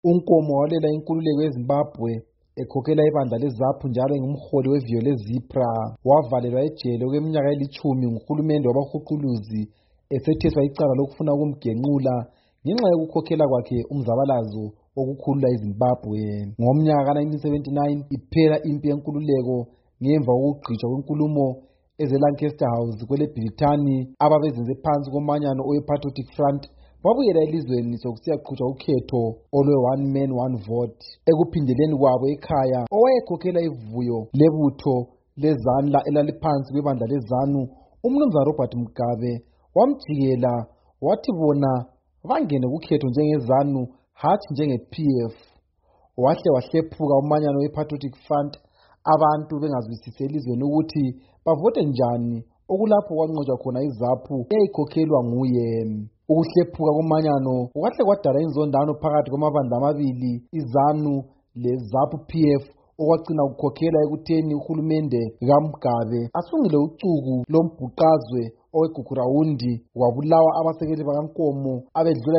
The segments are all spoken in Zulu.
uNkomo walela inkululeko yeZimbabwe ekhokhela ibandla leZAPU njalo engumholi weviyo leZIPRA. Wavalelwa ejele okweminyaka eli-10 nguhulumende wabahuquluzi esetheswa icala lokufuna ukumgenqula ngenxa yokukhokhela kwakhe umzabalazo wokukhulula iZimbabwe. Ngomnyaka ka-1979 iphela impi yenkululeko ngemva kokugqitshwa kwenkulumo ezeLancaster House kweleBrithani ababezenze phansi komanyano owe-Patriotic Front babuyela elizweni sokusiyaqhutshwa ukhetho olwe-one man one vote. Ekuphindeleni kwabo ekhaya, owayekhokhela ivuyo lebutho leZanla elaliphansi kwebandla leZANU, umnumzana Robert Mugabe wamjikela wathi bona bangene kukhetho njengeZANU hathi njenge-PF. Wahle wahlephuka umanyano we-Patriotic Front, abantu bengazwisisi elizweni ukuthi bavote njani, okulapho kwanqotshwa khona iZAPU eyayikhokhelwa nguye. Ukuhlephuka komanyano kwahle kwadala inzondano phakathi kwamabandla amabili, iZANU leZAPU PF, okwagcina kukhokhela ekutheni uhulumende kaMugabe asungile ucuku lombhuqazwe oweGugurawundi, wabulawa abasekeli bakaNkomo abedlula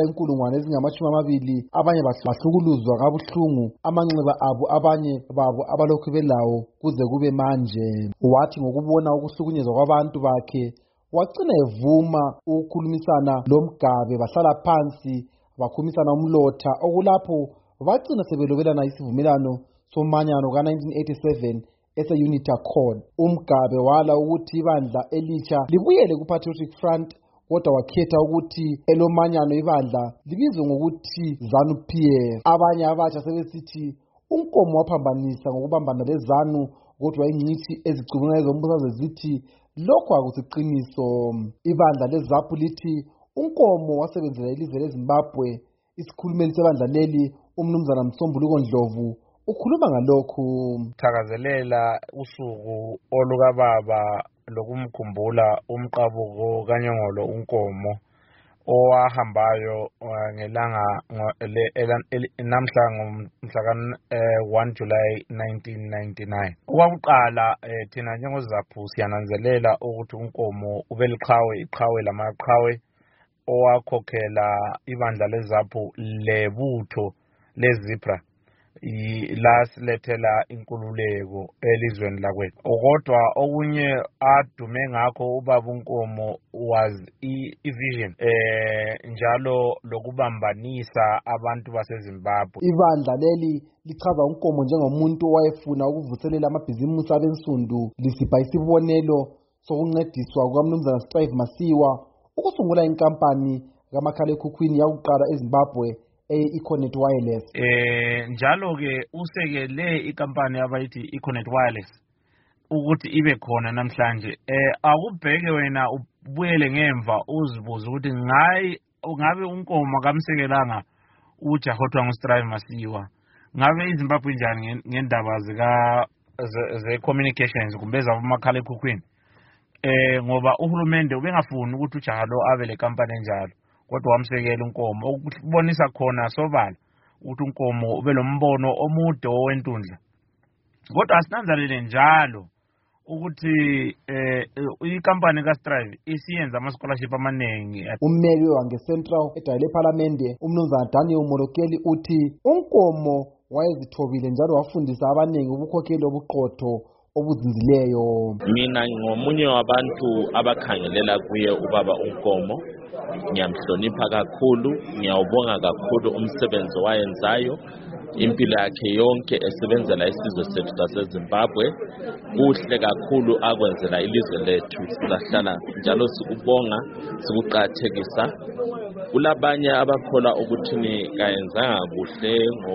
20,000, abanye bahlukuluzwa kabuhlungu amanxeba abo, abanye babo abalokhu belawo kuze kube manje. Wathi ngokubona ukuhlukunyezwa kwabantu bakhe wagcina evuma ukukhulumisana loMugabe, bahlala phansi bakhumisana umlotha, okulapho bagcina sebelobelana isivumelano somanyano ka-1987 ese-Unity Accord. uMugabe wala ukuthi ibandla elitsha libuyele ku-Patriotic Front, kodwa wakhetha ukuthi elomanyano ibandla libizwe ngokuthi ZANU-PF. Abanye abatsha sebesithi uNkomo waphambanisa ngokubambana leZANU, kodwa ingcitshi ezicubungula ezombusazwe zithi lokho akusiqiniso. Ibandla leZAPU lithi uNkomo wasebenzela ilizwe leZimbabwe. Isikhulumeli sebandla leli, umnumzana Msombuluko Ndlovu, ukhuluma ngalokhu. Thakazelela usuku olukababa lokumkhumbula umqabuko kaNyongolo uNkomo owahambayo ngelanga namhla ngomhla ka-1 July 1999. Okwakuqala thina njengoZAPU siyananzelela ukuthi uNkomo iqhawe lamaqhawe owakhokhela ibandla leZAPU lebutho leZIPRA lasilethela inkululeko elizweni lakwethu. Kodwa okunye adume ngakho ubaba uNkomo was i-vision njalo lokubambanisa abantu baseZimbabwe. Ibandla leli lichaza uNkomo njengomuntu owayefuna ukuvuselela amabhizimusi abensundu, lisipha isibonelo sokuncediswa kukamnumzana Strive Masiwa ukusungula inkampani kamakhalekhukhwini yakuqala eZimbabwe eConnect Wireless. Njalo ke usekele inkampani abayithi iConnect Wireless ukuthi ibe khona namhlanje. Akubheke wena ubuyele ngemva uzibuza ukuthi ngabe uNkomo kamsekelanga uJahothwa nguStrive Masiwa, ngabe iZimbabwe njani ngendaba ze-communications kumbe zabomakhalekhukhwini. Ngoba uhulumende ubengafuni ukuthi uJahalo abe le kampani enjalo, kodwa wamsekela uNkomo, ukubonisa khona sobala ukuthi uNkomo ube lombono omude owentundla. Kodwa asinanzalele njalo ukuthi ikampani kaStrive isiyenza ama-scholarship amaningi. Ummeli wange-Central edale ePhalamende, umnumzana Daniel Molokeli, uthi uNkomo wayezithobile njalo wafundisa abaningi ubukhokheli obuqotho obuzinzileyo. Mina ngomunye wabantu abakhangelela kuye ubaba uNkomo. Ngiyamhlonipha kakhulu, ngiyawubonga kakhulu umsebenzi wayenzayo impilo yakhe yonke esebenzela isizwe sethu saseZimbabwe. Kuhle kakhulu akwenzela ilizwe lethu, sizahlala njalo sikubonga, sikuqathekisa. Kulabanye abakholwa ukuthi kayenzanga kuhle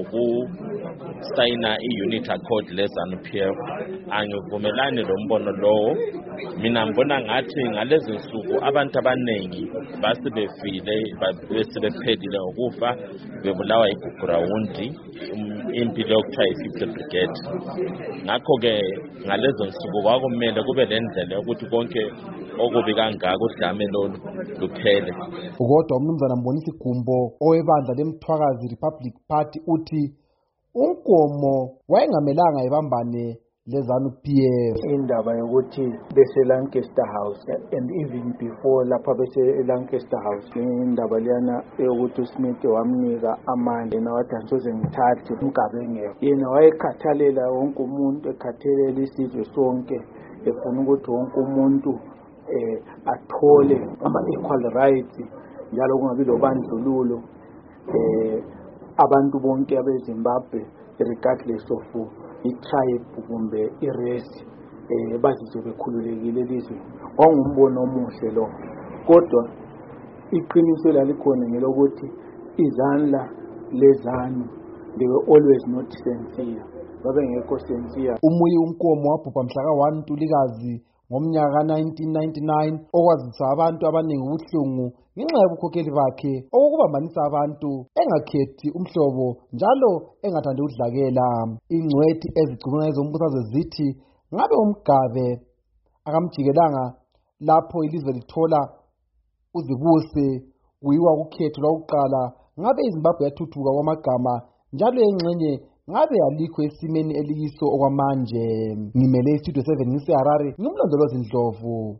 ngokusayina i-Unity Accord leZANU-PF. Angivumelani lombono lowo. Mina ngibona ngathi ngalezi nsuku abantu abaningi basebefile, besebephelile ngokufa, bebulawa iGugurawundi, impilo yokuthiwa yi-50 Brigade. Ngakho-ke ngalezo nsuku kwakumele kube le ndlela yokuthi konke okubi kangaka udlame lolu luphele. Kodwa umnumzana Mbonisi Gumbo owebandla leMthwakazi Republic Party uthi uNkomo wayengamelanga ebambane leZANU-PF. Indaba yokuthi bese Lancaster House and even before lapha bese Lancaster House indaba liyana yokuthi uSmith wamnika amandla nawathi angisoze ngithathe umgabe ngeke yena wayekhathalela wonke umuntu ekhathalela isizwe sonke efuna ukuthi wonke umuntu athole ama-equal rights njalo kungabi lobandlululo abantu bonke abeZimbabwe regardless of i-tribe kumbe i-race bazizwe bekhululekile elizweni. Kwangumbono omuhle lo, kodwa iqiniso lalikhona ngelokuthi izandla leZANU they were always not sincere, babengekho sincere. Umuyi uNkomo wabhubha mhla ka-1 Ntulikazi ngomnyaka ka-1999 okwazisa abantu abaningi ubuhlungu ngenxa yobukhokheli bakhe okukubambanisa abantu engakhethi umhlobo njalo engathandi udlakela. Ingcwethi ezigcumula ezombusazwe zithi ngabe umgabe akamjikelanga lapho ilizwe lithola uzibuse kuyiwa kukhetho lwakuqala, ngabe iZimbabwe yathuthuka kwamagama njalo engxenye ngabe alikho esimeni eliyiso okwamanje. Ngimele iStudio 7 ngiseHarare, ngimlondolozi Ndlovu.